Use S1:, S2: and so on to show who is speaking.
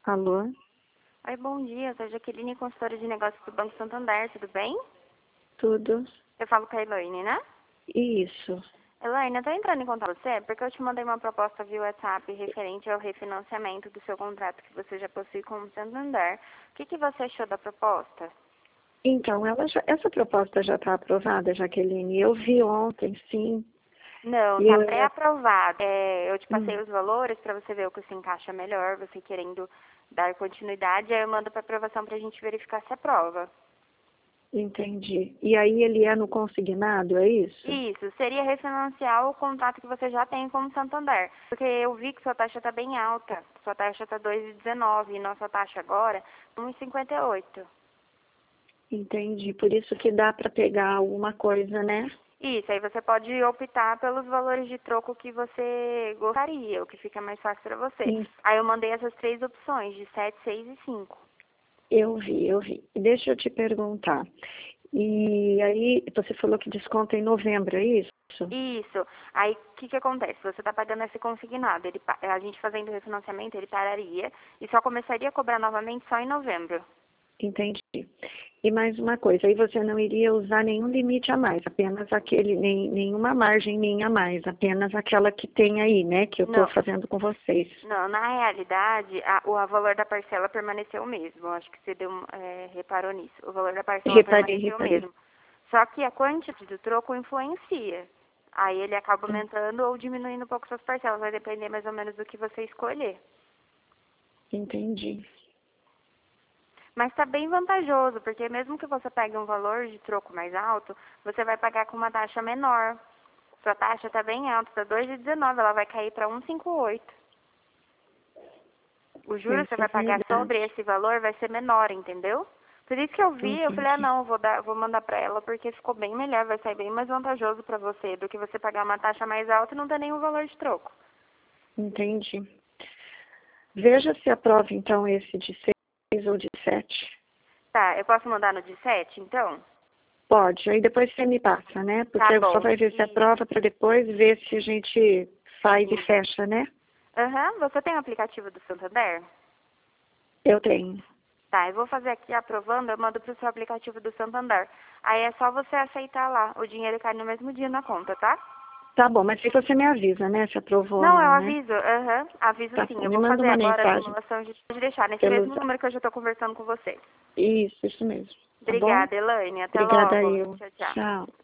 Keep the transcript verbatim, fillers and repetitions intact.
S1: Alô?
S2: Oi, bom dia. Eu sou a Jaqueline, consultora de negócios do Banco Santander, tudo bem?
S1: Tudo?
S2: Eu falo com a Elaine, né?
S1: Isso.
S2: Elaine, eu tô entrando em contato com você porque eu te mandei uma proposta via WhatsApp referente ao refinanciamento do seu contrato que você já possui com o Santander. O que, que você achou da proposta?
S1: Então, ela já- essa proposta já está aprovada, Jaqueline. Eu vi ontem, sim.
S2: Não,
S1: E
S2: tá
S1: eu ia...
S2: pré-aprovado. É, eu te passei
S1: Hum,
S2: os valores para você ver o que se encaixa melhor, você querendo dar continuidade, aí eu mando para aprovação para a gente verificar se aprova.
S1: entendi. E aí ele é no consignado, é isso?
S2: Isso, seria refinanciar o contrato que você já tem com o Santander. Porque eu vi que sua taxa está bem alta. Sua taxa está dois vírgula dezenove e nossa taxa agora é um vírgula cinquenta e oito.
S1: Entendi. Por isso que dá para pegar alguma coisa, né?
S2: Isso, aí você pode optar pelos valores de troco que você gostaria, o que fica mais fácil para você.
S1: Sim,
S2: Aí eu mandei essas três opções, de sete, seis e cinco.
S1: eu vi, eu vi. E deixa eu te perguntar. E aí, você falou que desconta em novembro, é isso?
S2: Isso. Aí, o que que acontece? Você está pagando esse consignado. Ele, pa- a gente fazendo o refinanciamento, ele pararia e só começaria a cobrar novamente só em novembro.
S1: Entendi. E mais uma coisa, aí você não iria usar nenhum limite a mais, apenas aquele, nem, nenhuma margem minha a mais, apenas aquela que tem aí, né, que eu estou
S2: Não,
S1: fazendo com vocês.
S2: não, na realidade, a, o a valor da parcela permaneceu o mesmo. Acho que você deu, um- é, reparou nisso. O valor da parcela
S1: Reparei,
S2: permaneceu o
S1: reparei.
S2: mesmo. Só que a quantidade do troco influencia. Aí ele acaba
S1: Hum,
S2: aumentando ou diminuindo um pouco suas parcelas. Vai depender mais ou menos do que você escolher.
S1: Entendi.
S2: Mas está bem vantajoso, porque mesmo que você pegue um valor de troco mais alto, você vai pagar com uma taxa menor. Sua taxa está bem alta, está dois vírgula dezenove, ela vai cair para um vírgula cinquenta e oito. O juros que você
S1: Essa é
S2: vai pagar sobre
S1: verdade.
S2: esse valor vai ser menor, entendeu? Por isso que eu vi, eu falei, ah
S1: Entendi.
S2: não, eu vou, dar, vou mandar para ela, porque ficou bem melhor, vai sair bem mais vantajoso para você do que você pagar uma taxa mais alta e não ter nenhum valor de troco.
S1: Entendi. Veja se aprova então esse de seis ou de sete.
S2: Tá, eu posso mandar no de sete, então?
S1: Pode, aí depois você me passa, né?
S2: Tá
S1: Porque só
S2: bom.
S1: vai ver se
S2: E,
S1: aprova para depois ver se a gente faz e
S2: sim.
S1: fecha, né?
S2: Aham, você tem o aplicativo do Santander?
S1: Eu tenho.
S2: Tá, eu vou fazer aqui aprovando, eu mando pro seu aplicativo do Santander. Aí é só você aceitar lá, o dinheiro cai no mesmo dia na conta, tá?
S1: Tá bom, mas aí você me avisa, né? Se aprovou ou
S2: Não, eu
S1: não, né?
S2: aviso, aham, aviso
S1: Tá
S2: sim.
S1: bom,
S2: Eu
S1: me
S2: vou
S1: manda
S2: fazer
S1: uma
S2: agora a
S1: mensagem
S2: simulação de pode deixar nesse
S1: pelo
S2: mesmo
S1: zap.
S2: número que eu já estou conversando com você.
S1: Isso, isso mesmo. Tá bom?
S2: Obrigada, Elaine. Até
S1: Obrigada a
S2: logo.
S1: eu.
S2: Tchau, tchau.
S1: Tchau.